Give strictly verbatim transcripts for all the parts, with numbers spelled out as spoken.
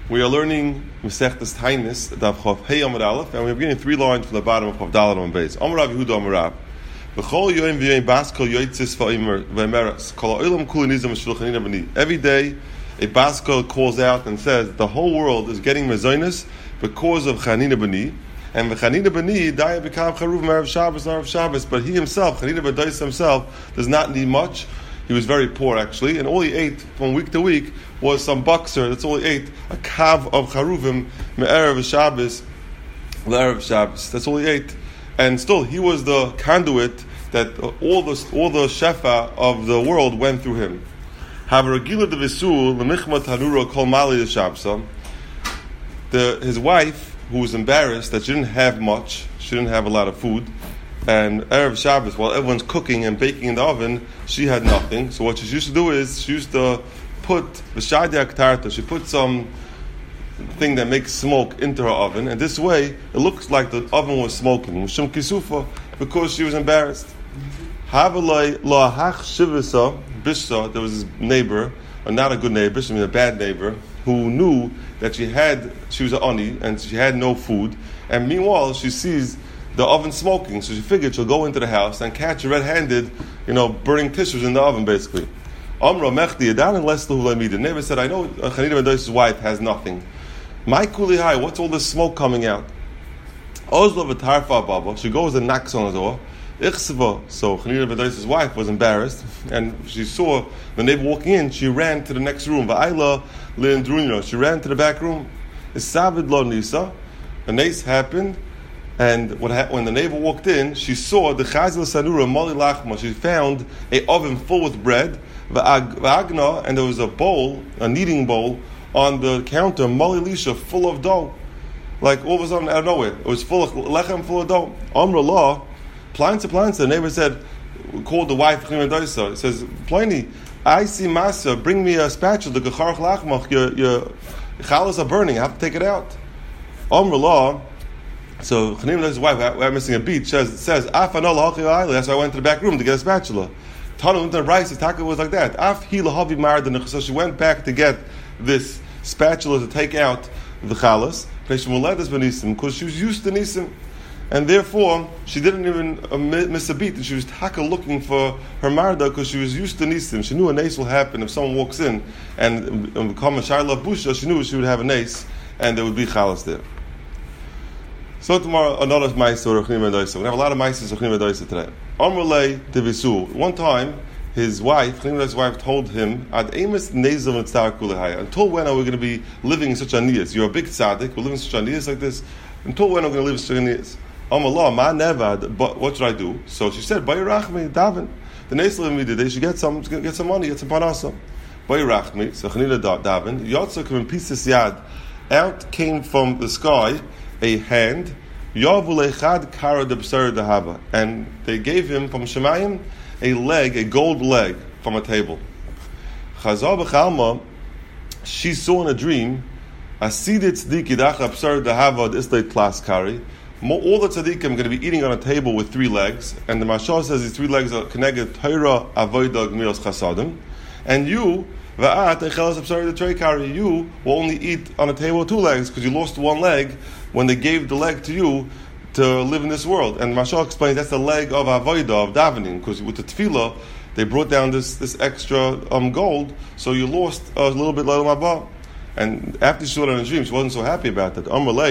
We are learning Masechtas Tainis, Daf Chav Hey Amud Aleph, and we're beginning three lines from the bottom of Chav Daled on base. Amar Rav Yehuda Amar Rav, V'chol yoyim v'yoyim baskel yoytzis v'emeras kol ha'olam kulu nizam v'shulchanina b'ni. Every day, a baskel calls out and says, the whole world is getting mezonos because of Chanina b'ni, and v'Chanina b'ni daya b'kav charuv m'erev Shabbos n'erev Shabbos. But he himself, Chanina b'dais himself, does not need much. He was very poor, actually, and all he ate from week to week was some boxer. That's all he ate, a kav of charuvim me'erev Shabbos, l'erev Shabbos. That's all he ate, and still he was the conduit that all the all the shefa of the world went through him. The his wife, who was embarrassed that she didn't have much, she didn't have a lot of food. And Erev Shabbos, while everyone's cooking and baking in the oven, she had nothing. So what she used to do is, she used to put v'shadei aktarta, she put some thing that makes smoke into her oven, and this way, it looks like the oven was smoking. Mishum kisufa, because she was embarrassed. Havelai lahach shivisa bishsa, there was this neighbor, or not a good neighbor, she mean a bad neighbor, who knew that she had, she was an ani, and she had no food, and meanwhile, she sees the oven smoking, so she figured she'll go into the house and catch her red-handed, you know, burning tissues in the oven, basically. Amra mechdi adan and less the The neighbor said, I know Chanina ben wife has nothing. My kuli hai, what's all this smoke coming out? Ozlo v'tarfa baba, she goes and knocks on the door. Ichseva, so Chanina ben wife was embarrassed, and she saw the neighbor walking in, she ran to the next room. Va'ayla le'endrunyo, she ran to the back room. Isavid lo nisa, a nace happened. And when, when the neighbor walked in, she saw the chazil sanura mali lachma. She found a oven full with bread, v'agna, and there was a bowl, a kneading bowl, on the counter, mali lisha, full of dough. Like all of a sudden, out of nowhere, it was full of lechem, full of dough. Amra law, planza planza. The neighbor said, called the wife Chanina ben Dosa. It says, Pliny, I see masa. Bring me a spatula. The gecharach lachmach. Your your chalas are burning. I have to take it out. Amra law. So Chanina ben Dosa's wife, we're missing a beat, says, says Af anol hachi ha'ayli. That's why I went to the back room to get a spatula. Tanu unta rice, Taka was like that. Af hi lahavi mardanich. So she went back to get this spatula to take out the chalas. Because she was used to nisim, and therefore she didn't even uh, miss a beat. And she was taka looking for her marda because she was used to nisim. She knew a nace will happen if someone walks in and, and become a shaila busha. She knew she would have a nace and there would be chalas there. So tomorrow, another ma'aser of Chanina ben Dosa. We have a lot of ma'asers of Chanina ben Dosa today. Amrulei devisu. One time, his wife, Chanina ben Dosa's wife, told him, "Ad emes nezel mitzar kulehaya." Until when are we going to be living in such aniyas? You're a big tzaddik. We're living in such aniyas like this. Until when are we going to live in such aniyas? Amallah, ma nevad. But what should I do? So she said, "Bayirachmi daven." The nezel of me did. They should get some, get some money, get some parnasa. Bayirachmi. So Chanina daven. Yotza came in pieces yad. Out came from the sky a hand, Yavulechad Kara de B'sar Dahava, and they gave him from Shemayim a leg, a gold leg from a table. Chazal b'chalma, she saw in a dream, Asidit tzaddik yidach B'sar Dahava d'Islay Tlas Kari. All the tzaddikim are going to be eating on a table with three legs, and the Mashal says these three legs are connected Torah, Avodah, Gmilos Chasadim, and you. You will only eat on a table with two legs because you lost one leg when they gave the leg to you to live in this world. And Mashal explains that's the leg of avodah, of davening, because with the tefillah they brought down this this extra um, gold, so you lost a little bit of mabah. And after she saw it in a dream, she wasn't so happy about that.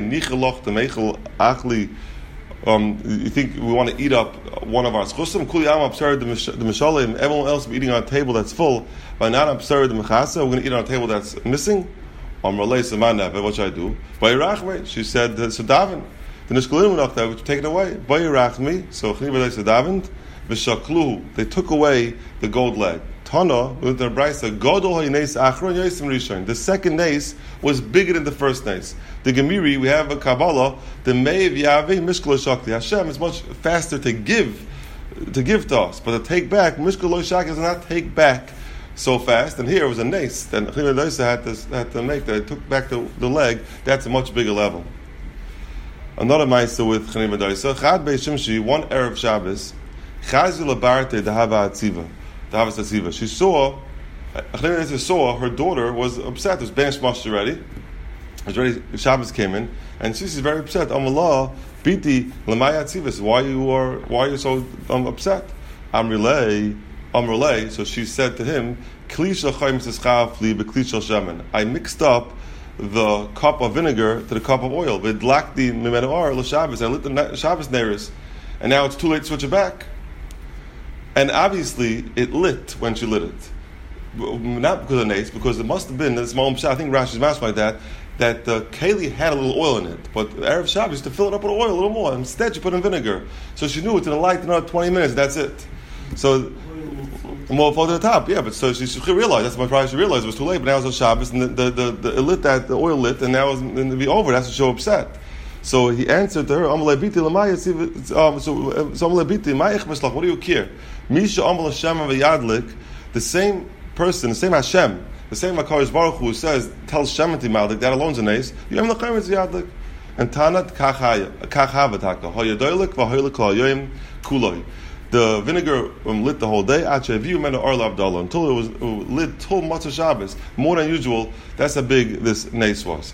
Um, you think we want to eat up one of our schusim? Kuli am absurd the mishalim. Everyone else will be eating on a table that's full. By not absurd the mechasa, we're going to eat on a table that's missing. Um, what should I do? Bayirachmi. She said, "So daven." The nishkalim nachta, which take it away. Bayirachmi. So Chanina ben Dosa davened. V'shaklu. They took away the gold leg. Tana with the braysa gadol haynes achron yosim rishon. The second nace was bigger than the first nace. The Gemiri, we have a Kabbalah, the Meiv Yaveh Mishkal Shakti. Hashem is much faster to give, to give to us, but to take back, Mishkal Shakti does not take back so fast. And here it was a nace that Chanina ben Dosa had to had to make that it took back the, the leg. That's a much bigger level. Another ma'aser with Chanina ben Dosa. Chad Beis Shimshi, one Erev Shabbos, Chazil Abarte Dahava Atziva. Dahava Atziva. She saw, Chanina ben Dosa saw her daughter was upset. It was banished already. It's already Shabbos came in, and she's very upset. Amallah, Biti, Lamaya Tzivis. Why you are why are you so um, upset? Amrilei, Amrilei. So she said to him, Klisha Chaim Sischafli Beklisha Shemen. I mixed up the cup of vinegar to the cup of oil. Vidlakti Mimenoar LaShabbos. I lit the Shabbos neiris, and now it's too late to switch it back. And obviously, it lit when she lit it. Not because of nace, because it must have been, this moment, I think Rashi's master like that, that the keli had a little oil in it. But Erev Shabbos used to fill it up with oil a little more. Instead, she put in vinegar. So she knew it's going to light another twenty minutes, that's it. So, more fall to the top, yeah, but so she, she realized, that's why probably she realized it was too late, but now it was Shabbos, and the, the, the, the, it lit that, the oil lit, and now it's going to be over. That's what she was upset. So he answered to her, um, so, so what do you care? Misha Amal Hashem v'yadlik, the same person, the same Hashem, the same HaKadosh Baruch Hu who says, tells Shem to Maldik, that alone's an ace, you have l'chayim yadlik. And Tanat kach havataka, hayadoylik v'hoylik la'yoyim kuloi. The vinegar um, lit the whole day, until it was uh, lit till Matzah Shabbos, more than usual. That's how big this nace was.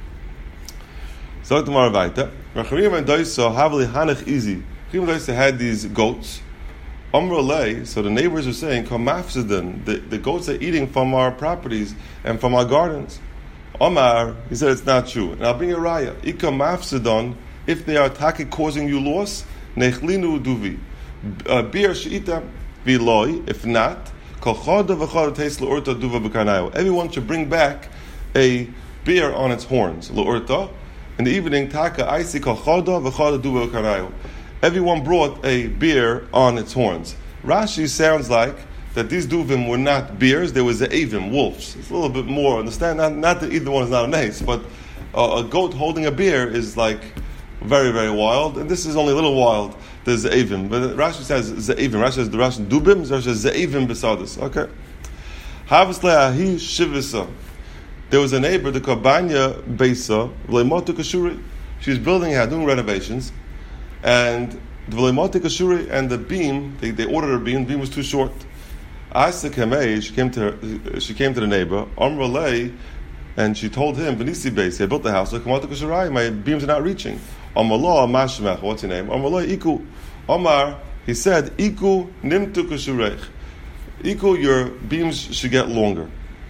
So tomorrow weiter. Rachrim and Doisa havli hanach easy. Rachrim and Doisa had these goats. Omrolei, so the neighbors are saying, Kamafsidan, the, the goats are eating from our properties and from our gardens. Omar, he said it's not true. And I'll bring a raya. Ika mafsidan, if they are taki causing you loss, nechlinu duvi. Beer sheita viloi, if not, kolchoda v'choda taste l'urta duva b'karnayo. Everyone should bring back a beer on its horns, l'urta. In the evening, taka aisi kolchoda v'choda duva b'karnayo. Everyone brought a beer on its horns. Rashi sounds like that these duvim were not bears, they were ze'evim, wolves. It's a little bit more, understand? Not, not that either one is not a nace, but uh, a goat holding a beer is like very, very wild, and this is only a little wild, the ze'evim. But Rashi says ze'evim. Rashi says the Rashi dubim, Rashi says ze'evim besadis. Okay. Havas le'ahi shivisa. There was a neighbor, the Kabanya Beisa, v'leimotu kashuri. She's building a doing renovations, and the v'leimotu kashuri and the beam, they, they ordered her beam, the beam was too short. Asa Kamei, she came to her, she came to the neighbor, Amralei, and she told him, Benisi Beis, I built the house, my beams are not reaching. Amalah Mashmach, what's your name? Amalah Iku. Omar, he said, Iku Nimtu Kashurech. Iku, your beams should get longer.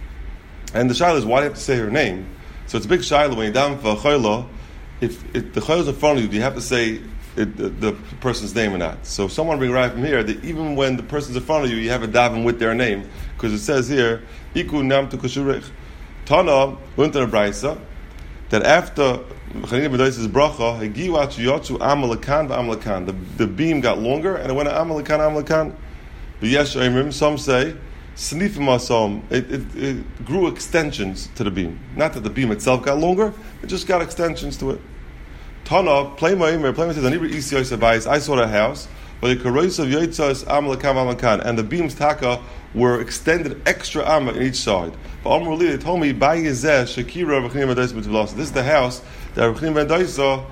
And the shayla is, why do you have to say her name? So it's a big shayla when you're down for a chayla, if, if the chayla is in front of you, do you have to say It, the, the person's name or not? So if someone bring right from here, that even when the person's in front of you, you have a daven with their name, because it says here, Iku nam tu kashurich. Tana went to the Braisa that after Chanina b'Dois's bracha, Hagiwat yotzu amalakan v'amalakan. The the beam got longer and it went to amalakan amalakan. The yesh emrim, some say snifim asom. It, it it grew extensions to the beam. Not that the beam itself got longer; it just got extensions to it. Tana, Playmoimer, Playmoimer says, Anibri Isi Yosef, I saw the house, but the Karois of Yoitzos Amalakam Amalakan, and the beams taka were extended extra amma in each side. But Amruli, they told me, By Yezeh, Shakira, Rechinim Ben Doisa B'Tvilasa. This is the house that Rechinim Ben Doisa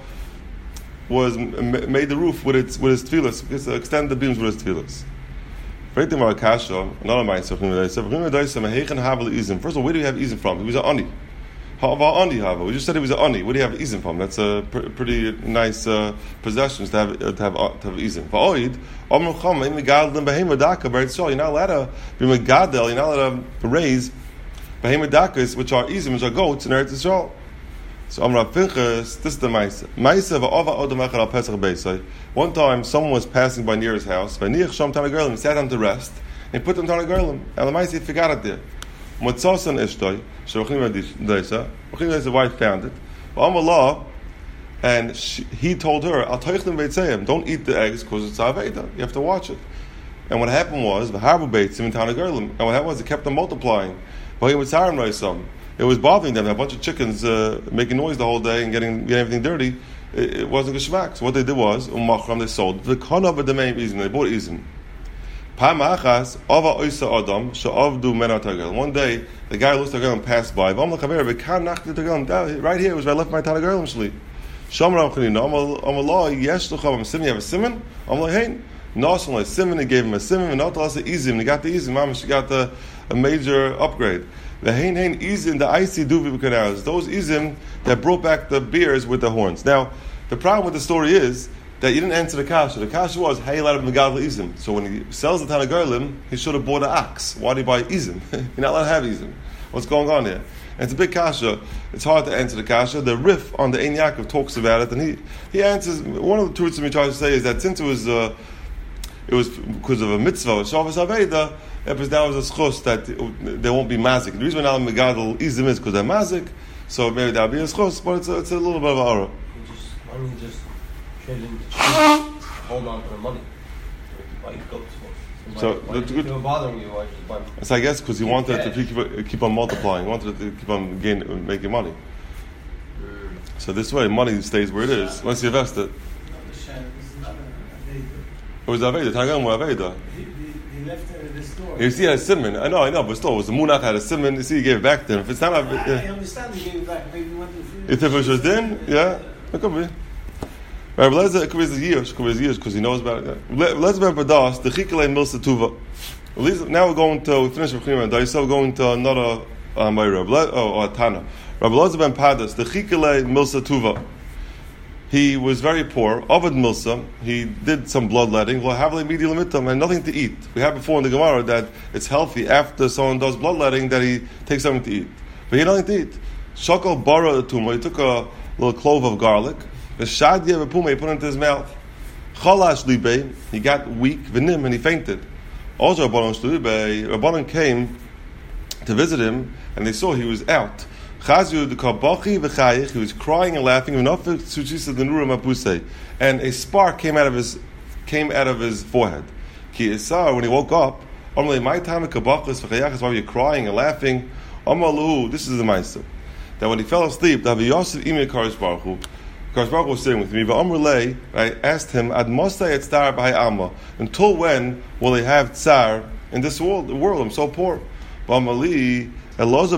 was made the roof with its with his tefillas, extend the beams with his tefillas. Another mind, Rechinim Ben Doisa, Rechinim Ben Doisa, Mehechen Havel Izim. First of all, where do we have Izim from? He was an Ani. We just said he was an ani. Where do you have izim from? That's a pr- pretty nice uh, possessions to have uh, to have uh, to have izim. Va'oid, Omer Chama, im megadel behema daka b'Eretz Yisrael. You're not allowed to be megadel. You're not allowed to raise behema dakas, which are izim, which are goats in Eretz Yisrael. So Amar Pinchas, this is the ma'isa. Ma'isa va'ova odem echad al Pesach beisai. One time, someone was passing by near his house. V'niach sham tanagerlim. He sat down to rest. And he put them tanagerlim. And the ma'isa, he forgot it there. Motzosan ishtoi, Shevachim Doisa, Rechim Doisa's wife found it. V'amallah, and she, he told her, Al toichlim beitzayim, don't eat the eggs because it's aveda. You have to watch it. And what happened was, v'harbu beitzim in tanagerlim. And what happened was, it kept them multiplying. It was bothering them. A bunch of chickens uh, making noise the whole day and getting, getting everything dirty. It, it wasn't geshmak. So what they did was, umachram, they sold. V'kana b'damei izin, they bought izin. One day, the guy looks at the and passed by. Right here was where I left my Tanagerim shli. Shomer Amchanina, Amallah, Yesh Luchavim Simon, you have a Simon? Amallah, hey, Nasan like Simon, he gave him a Simon, and not also Izim, he got the Izim, Mama, she got the, a major upgrade. The hein hein izim, the icy duvi b'kanaras. Those izim that brought back the bears with the horns. Now, the problem with the story is that you didn't answer the kasha. The kasha was, how you allowed him megadol izim? So when he sells the Tana Gerlim, he should have bought an ox. Why did he buy izim? You're not allowed to have izim. What's going on here? And it's a big kasha. It's hard to answer the kasha. The Rif on the Ein Yaakov talks about it, and he, he answers. One of the truths that he tries to say is that since it was uh, it was because of a mitzvah, Shabbos Aveda, because that was a schus that they won't be mazik. The reason why now megadol izim is because they're mazik, so maybe that'll be a schus, but it's a, it's a little bit of an aura. Just, why don't you just trade in the hold on to the money? Why you go So why, why the, if they were bothering you, why just buy them? So I guess because he wanted it to keep, keep on multiplying, he wanted it to keep on gain, making money. Mm. So this way, money stays where it is once you invest it. It was Aveda. Tagam was Aveda. He left the store. You see, he had a simon. I know, I know, but still, it was the Munach had a simon. You see, he gave it back to him. If it's not, I, I understand he gave it back. Maybe he went to. If it was just in, yeah, it could be. Rabbi Lezer, it could be his years, could be his years, because he knows about it. Let's remember das the Chikale Milsa Tuva. Now we're going to we finish with Chima and Daisa. We're going to another um, by Rabbi oh, or Tana. Rabbi Lezer ben Padas the Chikale Milsa Tuva. He was very poor. Ovid Milsa. He did some bloodletting. Well, have and nothing to eat. We had before in the Gemara that it's healthy after someone does bloodletting that he takes something to eat. But he had nothing to eat. Shakal bara tuma. He took a little clove of garlic. The shadya v'puma he put into his mouth. Chalash libe. He got weak. V'nim and he fainted. Also Rabbanon shlibe. Rabbanon came to visit him and they saw he was out. Chazu the kabachi v'chayich. He was crying and laughing. And a spark came out of his came out of his forehead. Ki isar when he woke up. Normally my time of kabachas v'chayach is why you're crying and laughing. Amalu. This is the ma'aser. That when he fell asleep, that Yosef imi Kadosh Baruch Hu. Kadosh Baruch Hu was sitting with me. But Amrulay, I asked him, Ad Mosai et Tzar b'Hai Amma. Until when will they have Tzar in this world? The world, I'm so poor. But Amali. If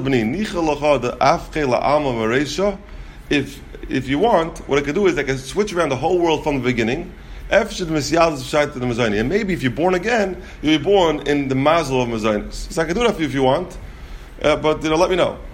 if you want, what I could do is I can switch around the whole world from the beginning. And maybe if you're born again, you'll be born in the mazel of Mazainis. So I can do that for you if you want. Uh, but you know, let me know.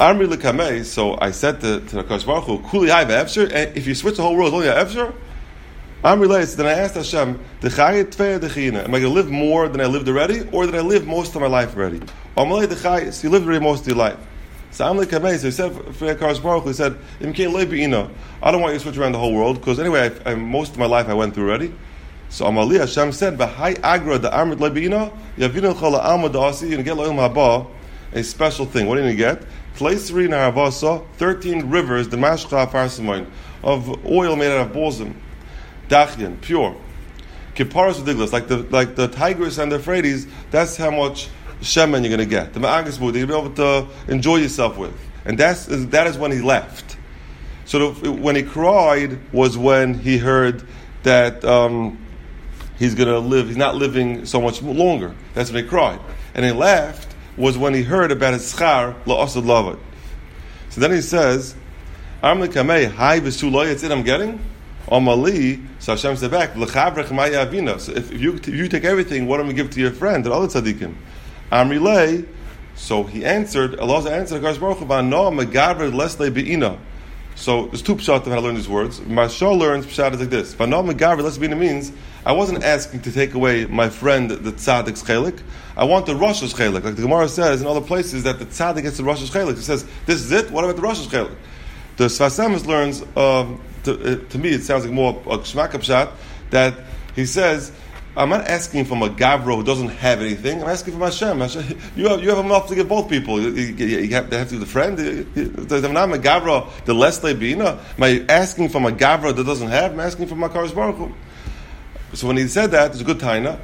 So I said to, to the Kadosh Baruch Hu, if you switch the whole world, only Efsher. I'm related. Then I asked Hashem, am I going to live more than I lived already, or did I live most of my life already? You lived already most of your life. So I'm like Kamei. So he said, for Kadosh Baruch Hu, he said, I don't want you to switch around the whole world, because anyway, I, I, most of my life I went through already. So Amali Hashem said, "V'hai agra the amrit lebeina yavinu chala alma da'asi." You're gonna get lo'im haba, a special thing. What are you gonna get? Tleisri naravasa, thirteen rivers, the mashcha farsimain of oil made out of balsam. Dachyan, pure. Kiparas udiglas, like the like the Tigris and the Euphrates, that's how much shemen you're going to get. The ma'agas bud, you're going to be able to enjoy yourself with. And that's, that is when he left. So the, when he cried was when he heard that um, he's going to live, he's not living so much longer. That's when he cried. And he laughed was when he heard about his schar, la'asad lavad. So then he says, Am lekamei, hai v'sulay, it's it I'm getting? Amali, so Hashem said back, L'chavrech maya avina. So if you if you take everything, what am I going to give to your friend, the other tzaddikim? Amrilei, so he answered, Allah answered, Kadosh Baruch Hu, V'ano megaver lesle be'ina. So there's two pshat of how to learn these words. Mashal learns pshat is like this. V'ano megaver lesle be'ina means, I wasn't asking to take away my friend, the tzaddik's chelik. I want the Rosh's chelik. Like the Gemara says in other places that the tzaddik gets the Rosh's chelik. It says, this is it, what about the Rosh's chelik? The Sfas Emes learns, um, To, uh, to me, it sounds like more a shmak pshat that he says, "I'm not asking from a gavro who doesn't have anything. I'm asking from Hashem. Hashem you have you have enough to give both people. You, you, you have, they have to be the friend. I'm not a gavro the less they be. Am I asking from a gavro that doesn't have? I'm asking from a Kadosh Baruch Hu." So when he said that, it's a good taina.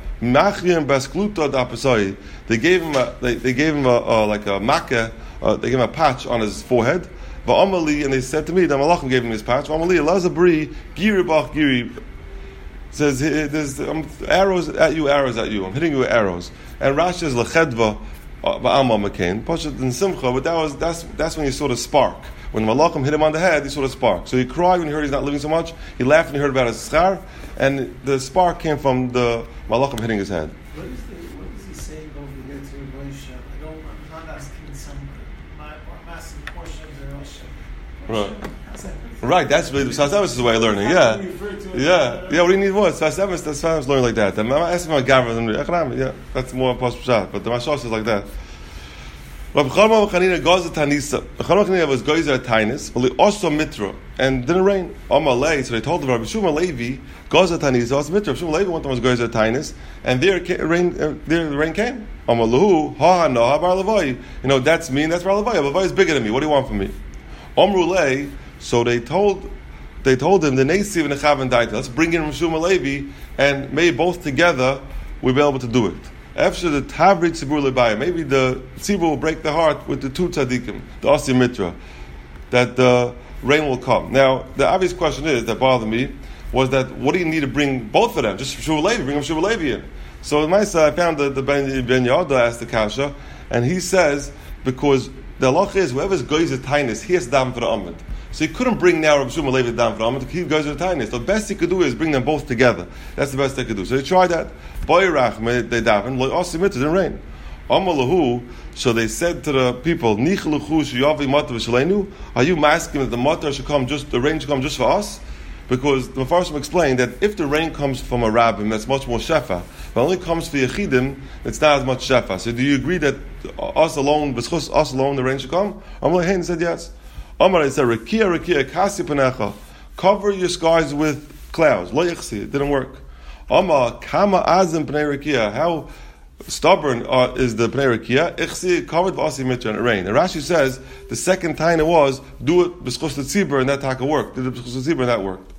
They gave him a they, they gave him a, a like a makkah. Uh, they gave him a patch on his forehead. Va'amali, and they said to me, the Malachim gave him his patch. Va'amali, Elazabri, Giri Bach Giri, says, there's um, arrows at you, arrows at you. I'm hitting you with arrows. And Rashi says, Lechedva, Va'amma Makain. Pashat in Simcha, but that was, that's, that's when you saw the spark. When the Malachim hit him on the head, he saw the spark. So he cried when he heard he's not living so much. He laughed when he heard about his schar. And the spark came from the Malachim hitting his head. What is, the, what is he saying over there to Moshe? I don't, I'm not asking somebody. Right. Right, that's really Sfas Emes is the way of learning. Yeah, yeah, yeah. What do you need more? Sfas Emes, that's Sfas Emes learning like that. I'm asking my Gavra, yeah, that's more post pshat. But the Mashal is like that. Rabbi Chanina Chanina goes to Tanisa. Rabbi Chanina was gozer at Tainis, but he also mitra and didn't rain. Amalei, so they told Rabbi Shmuel Levi goes at Tanisa, also mitra. Shmuel Levi one time was gozer at Tainis, and there rain, uh, there the rain came. Amalahu ha no bar levai. You know that's me, and that's bar levai. Levai is bigger than me. What do you want from me? Amrulei. So they told, they told him the Nesiv and the Chav and Daita. Let's bring in Shmuel Levi, and maybe both together we'll be able to do it. After the Tavrit Tzibur Lebaya, maybe the Tzibur will break the heart with the two tzaddikim, the Asi Mitra, that the rain will come. Now, the obvious question is, that bothered me, was that what do you need to bring both of them? Just Shmuel Levi, bring him Shmuel Levi in. So in my side, I found that the Ben, ben Yehoyada asked the Kasha, and he says, because the halach is, whoever's goyz at Tainis, he has to daven for the Amud. So he couldn't bring now Rabbi Shmuel Levi down for the Amud to keep goyz at Tainis. The best he could do is bring them both together. That's the best they could do. So they tried that. Boyrach, they daven, lo also it didn't rain. Amalahu, so they said to the people, Nichluchu shiyavi matar v'shalenu, are you asking that the matar should come just, the rain should come just for us? Because the Mefarshim explained that if the rain comes from a rabbin, that's much more shefa. But only comes for Yechidim, it's not as much shefa. So do you agree that us alone, b'schus us alone, the rain should come? Amalei Hein said yes. Amar said, Rekia, Rekia, Kasi Panecha, cover your skies with clouds. Lo yichsi, it didn't work. Amar, Kama Azim Pnei Rekia, how stubborn uh, is the Pnei Rekia? Ichsi, covered V'asi Mitra, and it rained. And Rashi says, the second time it was, do it b'schus l'tzibur, and that taka worked. Did it b'schus l'tzibur, and that worked.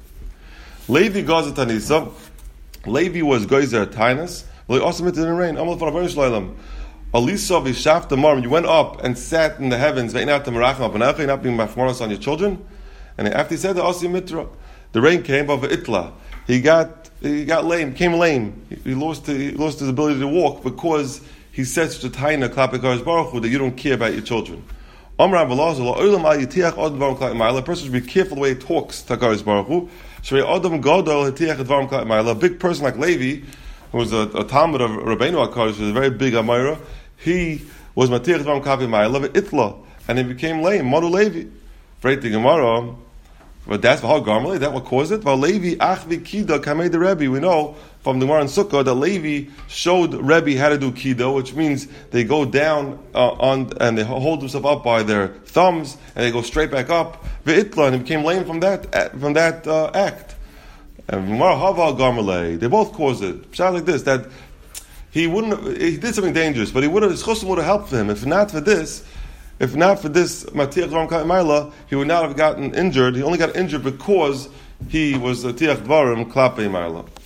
Levi goes at Tanisa. Levi was goyzer at Tainis. Lo also Mitra didn't rain. Amar Farabon Shleilam. Alisa v'shaft amar, you went up and sat in the heavens, ve'inat t'merachim apanecha, you're not being machmaras on your children. And after he said the Asi Mitra, the rain came, but v'itla, he got he got lame, came lame. He, he lost he lost his ability to walk because he said such a taina klapei Kadosh Baruch Hu that you don't care about your children. Amar Abelazar, la'olam al yitiach od dvarim klapei ma'ala. A person should be careful the way he talks to Kadosh Baruch Hu. Shrei adam gadol yitiach dvarim klapei ma'ala. A big person like Levi, who was a, a Talmud of Rabbeinu HaKadosh, was a very big Amira. He was Matich Dvarim Kapi Ma'alav Itla, and he became lame. Modu Levi, right? The Gemara, but that's V'Hal Garmali. That what caused it. V'Hal Levi Achvi Kida Kamei the Rebbe. We know from the Gemara in Sukkah that Levi showed Rebbe how to do Kida, which means they go down uh, on and they hold themselves up by their thumbs and they go straight back up. V'Itla, and he became lame from that from that uh, act. And Gemara Haval Garmali. They both caused it. Sounds like this that. He wouldn't. He did something dangerous, but he would have. His chosim would have helped him. If not for this, if not for this Matiach Dvarim Klapei Ma'ala, he would not have gotten injured. He only got injured because he was a Tiach Dvarim Klapei Ma'ala.